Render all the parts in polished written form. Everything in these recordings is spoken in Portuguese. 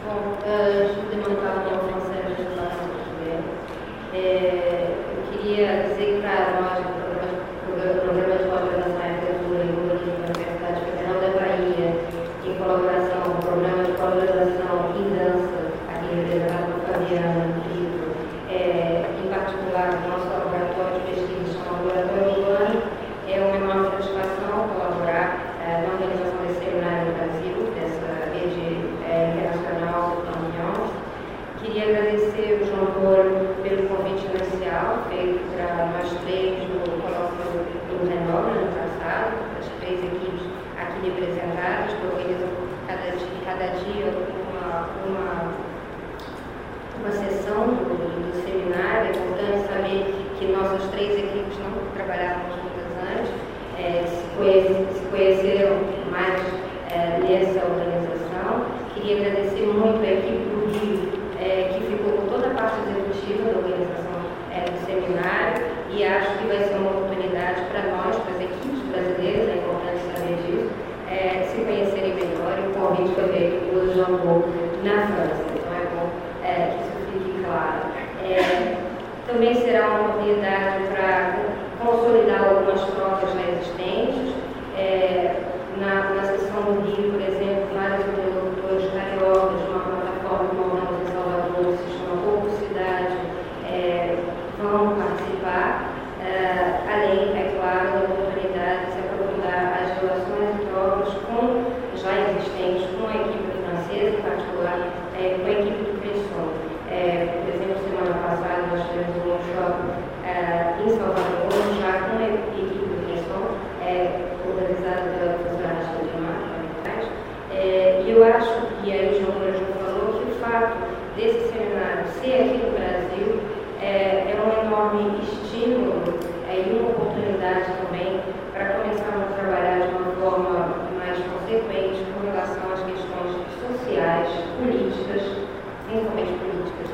Je demande pardon en français, je ne parle pas português. Eu queria dizer para nós, do Programa de Pós-Graduação em Arquitetura e Urbanismo da Universidade Federal da Bahia, em colaboração com o Programa de Pós-Graduação em Dança, aqui representado por Fabiana Brito, em particular o nosso laboratório de pesquisa chamado Laboratório Urbano. É uma enorme satisfação colaborar na organização desse seminário no Brasil, dessa rede internacional da União. Queria agradecer o João Paulo pelo convite inicial feito para nós três no colóquio do Renova, no passado, as três equipes aqui representadas, que organizam cada dia uma sessão do seminário. É importante saber que nossas três equipes não trabalhavam juntas antes, se conheceram mais nessa organização. Queria agradecer muito a equipe do Rio, que ficou com toda a parte executiva da organização do seminário, e acho que vai ser uma oportunidade para nós, para as equipes brasileiras, é importante saber disso, se conhecerem melhor. O convite foi feito pelo João Paulo na França, então é bom que isso fique claro. Também será uma oportunidade para consolidar algumas trocas já existentes. Na sessão do Rio, por exemplo, vários interlocutores cariocas de uma plataforma que montamos em Salvador, que se chama Pouco Cidade, vão participar, além, é claro, da oportunidade de se aprofundar as relações e trocas já existentes com a equipe francesa, em particular com a equipe do Cresson. Por exemplo, semana passada nós tivemos um workshop em Salvador, já com a equipe do Cresson, organizada pela professora Rachel de Marques. E eu acho, e aí o João Paulo falou, que o fato desse seminário ser aqui no Brasil é um enorme estímulo e uma oportunidade também para começarmos a trabalhar de uma forma mais consequente com relação às questões sociais, políticas, principalmente políticas,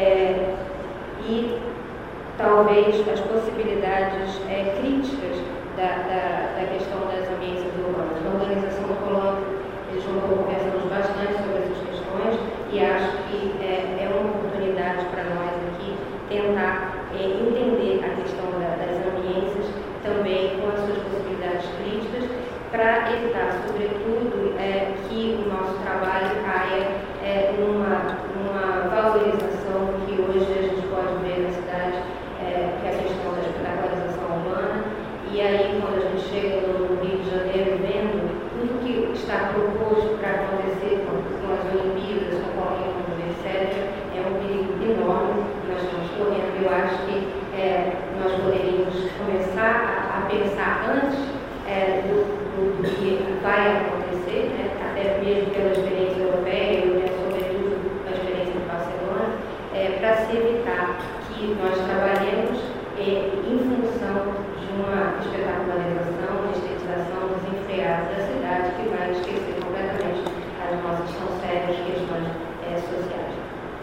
e talvez as possibilidades críticas da questão das ambiências urbanas. Na organização do colóquio, eles vão conversando bastante sobre essas questões, e acho que é uma oportunidade para nós aqui tentar entender a questão das ambiências também com as suas possibilidades críticas, para evitar, sobretudo, que o nosso trabalho caia numa valorização que hoje a gente pode ver na cidade, que é a questão da espetacularização urbana. E aí, quando a gente chega no Rio de Janeiro, vendo tudo que está proposto para acontecer com as Olimpíadas, com o Olímpico, etc., é um perigo enorme que nós estamos correndo. Eu acho que nós poderíamos começar a pensar antes do que vai acontecer, né? Até mesmo pela experiência europeia, e sobretudo pela experiência de Barcelona, para se evitar que nós trabalhemos em função de uma espetacularização, uma estetização desenfreada da cidade, que vai esquecer completamente as nossas tão sérias questões sociais.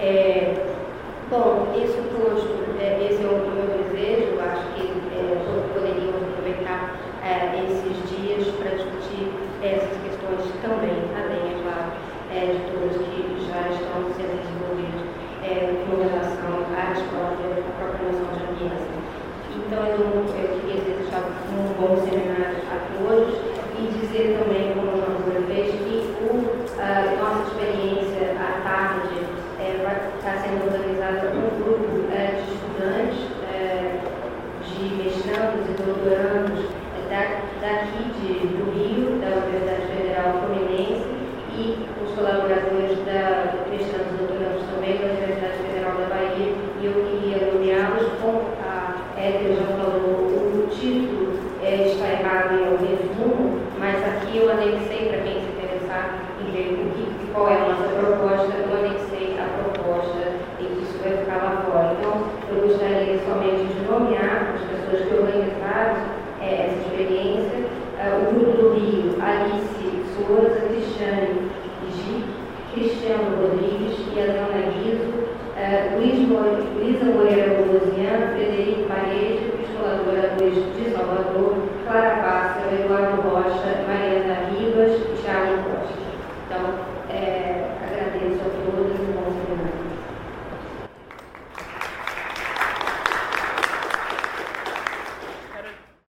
Bom, isso posto, esse é o meu desejo. Eu acho que poderíamos aproveitar esses dias para discutir essas questões também, além, é claro, de todas que já estão sendo desenvolvidas com relação à própria noção de ambiência. Então, eu queria desejar um bom seminário a todos e dizer também, como o João fez, que nossa experiência à tarde está sendo organizada por um grupo de estudantes, de mestrandos e doutorandos daqui do Rio, da Universidade Federal Fluminense, e os colaboradores da mestrandos e doutorandos também da Universidade Federal da Bahia. E eu queria nomeá-los com que já falou, o título está errado em algum resumo, mas aqui eu anexei, para quem se interessar em ver qual é a nossa proposta, eu anexei a proposta e isso vai ficar lá fora. Então, eu gostaria somente de nomear as pessoas que organizaram essa experiência: o grupo do Rio, Alice Souza, Cristiane Gic, Cristiano Rodrigues e Adriana Guizo, Luísa Moreira Bolosian, Frederico Paredes, os colaboradores de Salvador, Clara Pássaro, Eduardo Rocha, Mariana Ribas e Thiago Costa. Então,